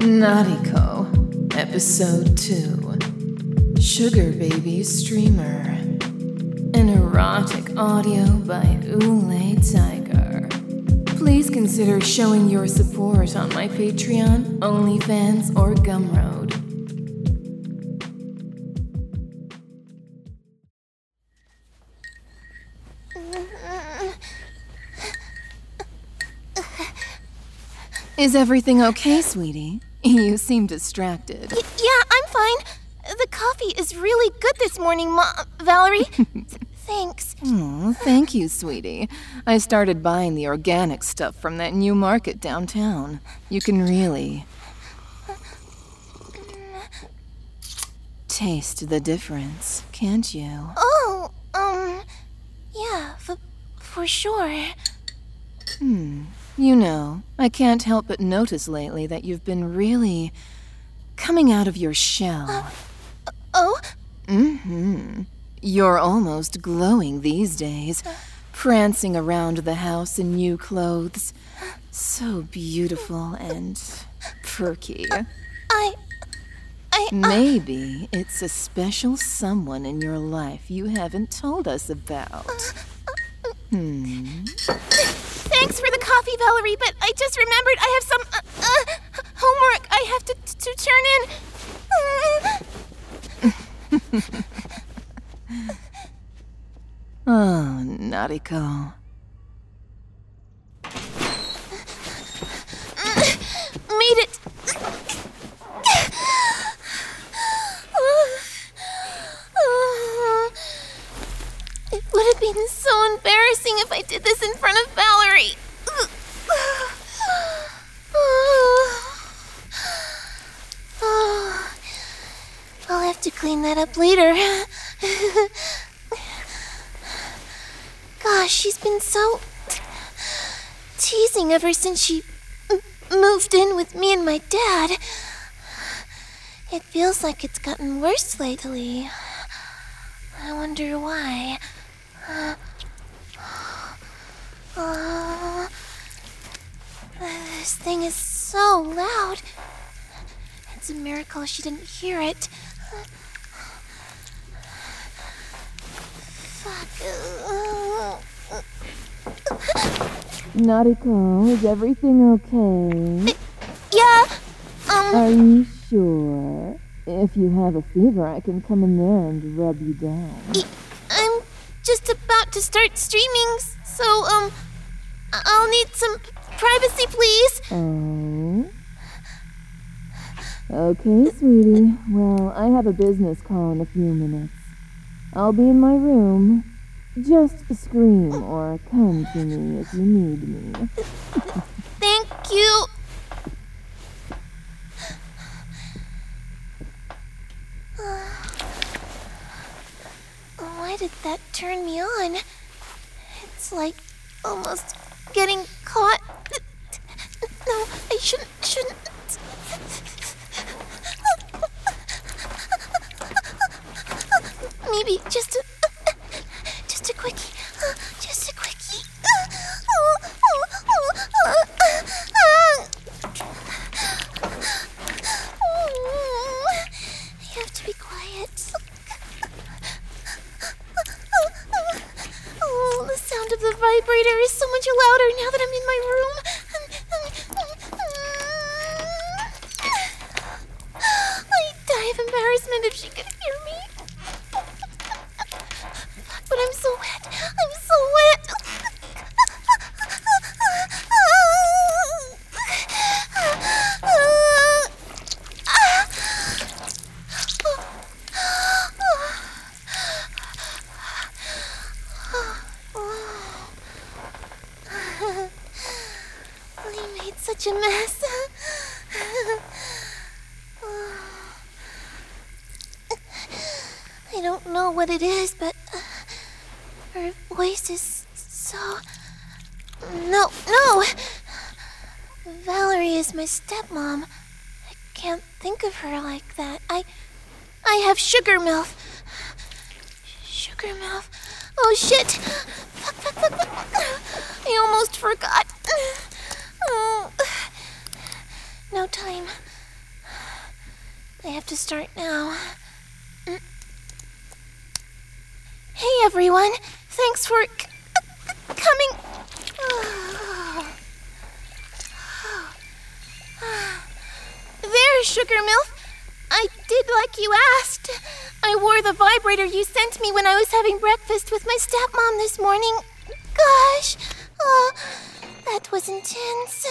Nariko, Episode 2, Sugar Baby Streamer. An erotic audio by Ule Tiger. Please consider showing your support on my Patreon, OnlyFans, or Gumroad. Is everything okay, sweetie? You seem distracted. Yeah, I'm fine. The coffee is really good this morning, Valerie. Thanks. Oh, thank you, sweetie. I started buying the organic stuff from that new market downtown. You can really taste the difference, can't you? Oh, yeah, for sure. You know, I can't help but notice lately that you've been really coming out of your shell. Oh? You're almost glowing these days, prancing around the house in new clothes. So beautiful and perky. Maybe it's a special someone in your life you haven't told us about. Thanks for the coffee, Valerie, but I just remembered I have some homework I have to turn in. Oh, Nariko. Made it. It would have been so embarrassing if I did this in front of Valerie. I'll have to clean that up later. Gosh, she's been so teasing ever since she moved in with me and my dad. It feels like it's gotten worse lately. I wonder why. This thing is so loud. It's a miracle she didn't hear it. Nariko, is everything okay? Yeah, Are you sure? If you have a fever, I can come in there and rub you down. I'm just about to start streaming, so, I'll need some privacy, please. Oh? Okay, sweetie. Well, I have a business call in a few minutes. I'll be in my room. Just scream or come to me if you need me. Thank you. Why did that turn me on? It's like almost getting caught. No, I shouldn't. Maybe just a quickie. Just a quickie. You have to be quiet. Oh, the sound of the vibrator is so much louder now that I'm in my room. I'd die of embarrassment if she could hear me. But I'm so wet. I'm so wet. I made such a mess. I don't know what it is, but her voice is so... No! Valerie is my stepmom. I can't think of her like that. I have sugar mouth. Sugar mouth. Oh, shit! Fuck. I almost forgot. Oh. No time. I have to start now. Hey everyone, thanks for coming. There, Sugar Milf. I did like you asked. I wore the vibrator you sent me when I was having breakfast with my stepmom this morning. Gosh, that was intense.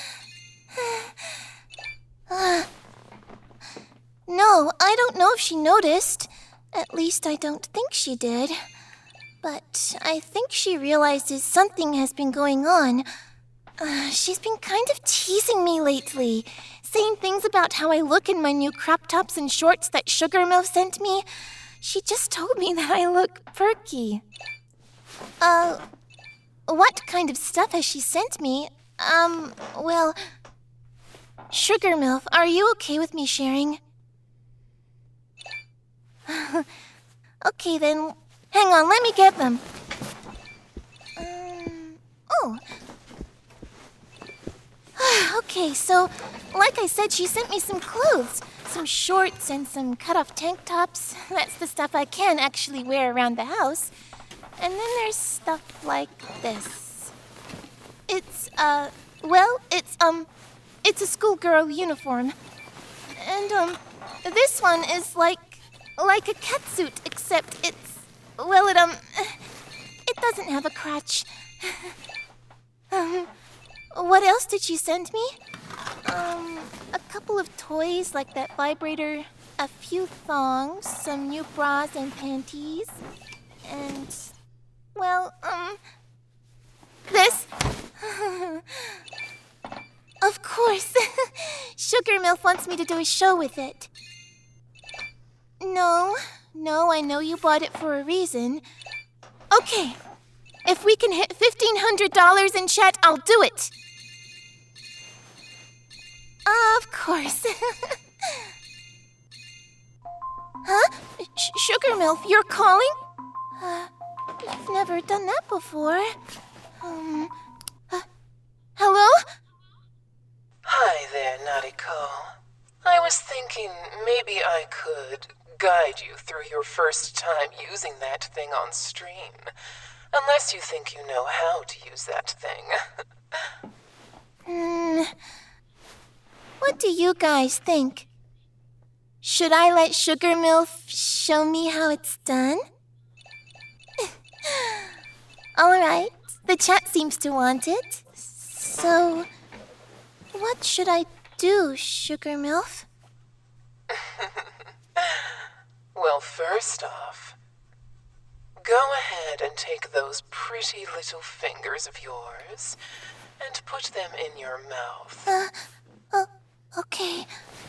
No, I don't know if she noticed. At least I don't think she did. But I think she realizes something has been going on. She's been kind of teasing me lately, saying things about how I look in my new crop tops and shorts that Sugar Milf sent me. She just told me that I look perky. What kind of stuff has she sent me? Well, Sugar Milf, are you okay with me sharing? Okay then, hang on, let me get them. Okay, so, like I said, she sent me some clothes. Some shorts and some cut-off tank tops. That's the stuff I can actually wear around the house. And then there's stuff like this. It's a schoolgirl uniform. And, this one is like a catsuit, except it doesn't have a crotch. What else did she send me? A couple of toys like that vibrator, a few thongs, some new bras and panties, and, this. Of course. Sugar Milf wants me to do a show with it. No, I know you bought it for a reason. Okay, if we can hit $1,500 in chat, I'll do it. Of course. Huh? Sugar Milf, you're calling? I've never done that before. Hello? Hi there, Nariko. I was thinking maybe I could guide you through your first time using that thing on stream. Unless you think you know how to use that thing. What do you guys think? Should I let Sugar Milf show me how it's done? Alright, the chat seems to want it. So, what should I do, Sugar Milf? Well, first off, go ahead and take those pretty little fingers of yours and put them in your mouth. Okay.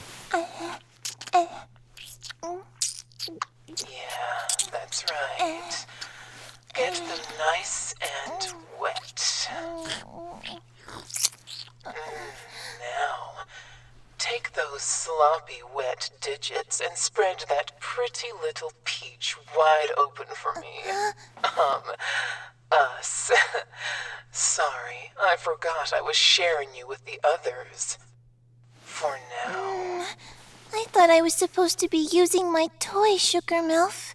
Yeah, that's right. Get them nice and wet. Now, take those sloppy wet digits and spread that pretty little peach wide open for me. Us. Sorry, I forgot I was sharing you with the others. For now. I thought I was supposed to be using my toy, Sugar Milf.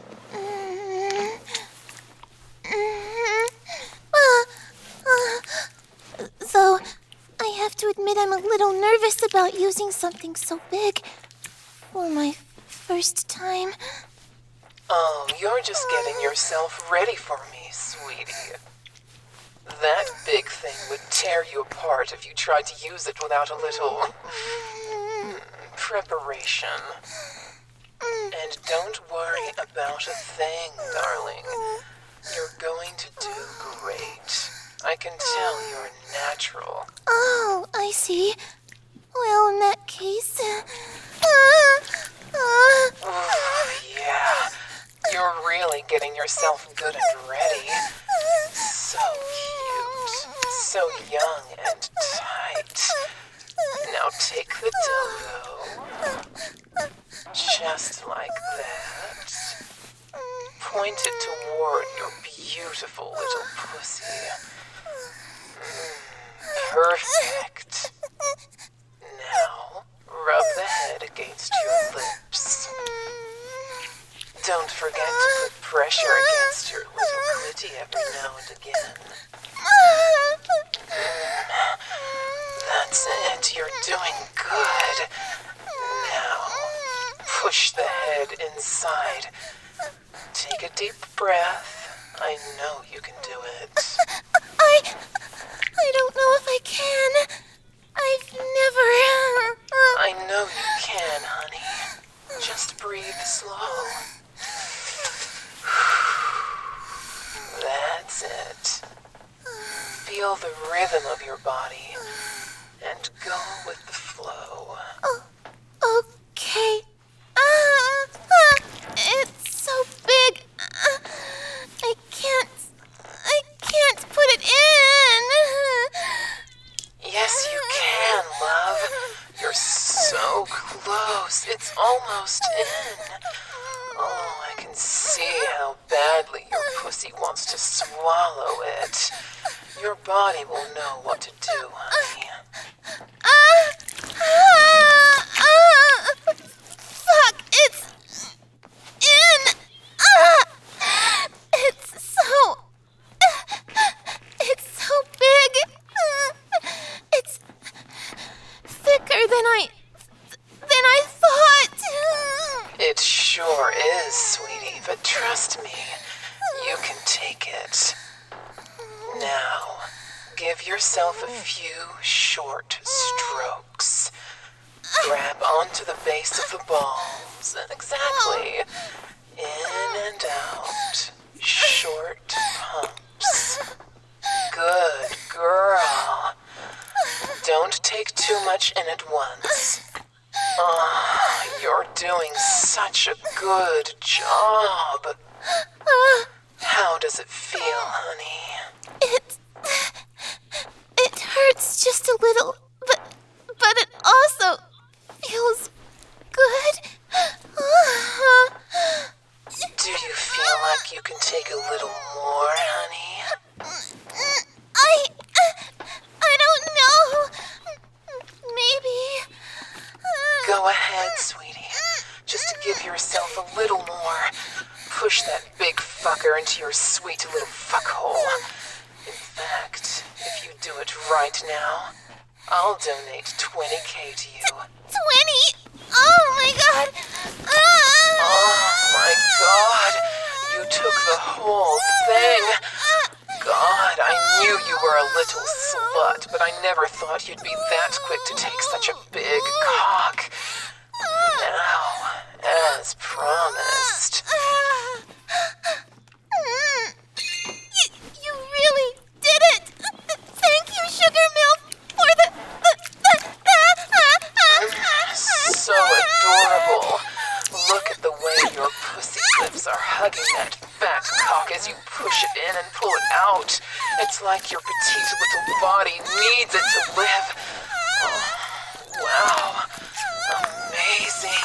Though, I have to admit I'm a little nervous about using something so big for my first time. Oh, you're just getting yourself ready for me, sweetie. That big thing would tear you apart if you tried to use it without a little preparation. And don't worry about a thing, darling. You're going to do great. I can tell you're natural. Oh, I see. Well, in that case... Yeah. You're really getting yourself good and ready. So cute. So young and tight. Now take the dildo. Just like that. Point it toward your beautiful little pussy. Perfect. Now, rub the head against your Don't forget to put pressure against your little clitty every now and again. That's it. You're doing good. Now, push the head inside. Take a deep breath. I know you can do it. I don't know if I can. I've never... I know you can, honey. Just breathe slow. That's it. Feel the rhythm of your body and go with the flow. Oh, okay. It's so big. I can't put it in. Yes, you can, love. You're so close. It's almost in. Oh, I can see how badly your pussy wants to swallow it. Your body will know what to do, honey. Fuck, it's in. It's so big. It's thicker than I thought. It sure is, sweetie, but trust me, you can take it. Now, give yourself a few short strokes. Grab onto the base of the balls, and exactly. In and out. Short pumps. Good girl. Don't take too much in at once. You're doing such a good job. How does it feel, honey? It hurts just a little, but it also feels good. Do you feel like you can take a little more, honey? I don't know. Maybe. Go ahead, sweetie. Just to give yourself a little more. Push that big fucker into your sweet little fuckhole. In fact, if you do it right now, I'll donate 20K to you. 20? Oh my god! Oh my god! You took the whole thing! God, I knew you were a little slut, but I never thought you'd be that quick to take such a big cock. Now, as promised. You really did it! Thank you, Sugar Milk, for the So adorable. Look at the way your pussy lips are hugging that fat cock as you push it in and pull it out. It's like your petite little body needs it to live. Oh, wow. Amazing.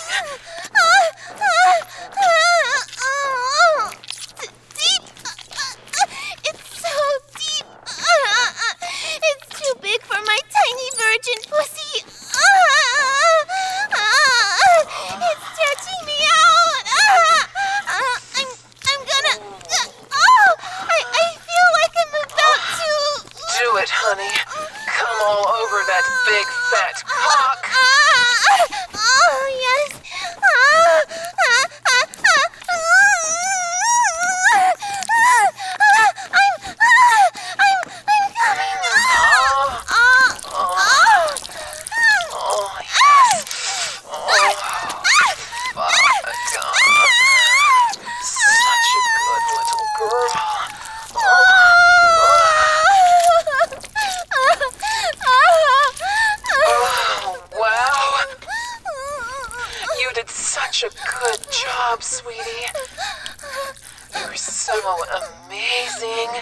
Deep. It's so deep. It's too big for my tiny virgin pussy. It's stretching me out. I'm gonna. I feel like I'm about to. Do it, honey. Come all over that big fat cock. Oh, yes. I'm coming. Oh, yes. Such a good little girl. Oh, wow. You did such a good job, sweetie. You're so amazing.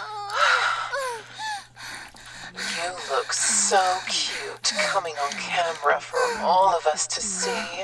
You look so cute coming on camera for all of us to see.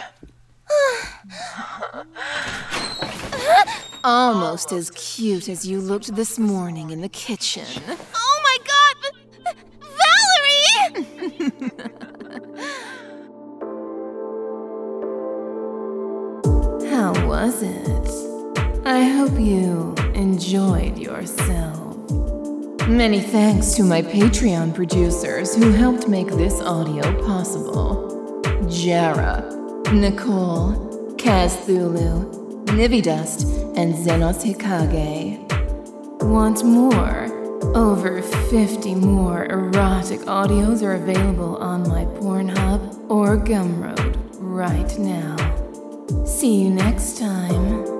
Almost as cute as you looked this morning in the kitchen. Oh my god! Valerie! How How was it? I hope you enjoyed yourself. Many thanks to my Patreon producers who helped make this audio possible. Jara, Nicole, Kazthulu, Nividust, and Zenos Hikage. Want more? Over 50 more erotic audios are available on my Pornhub or Gumroad right now. See you next time.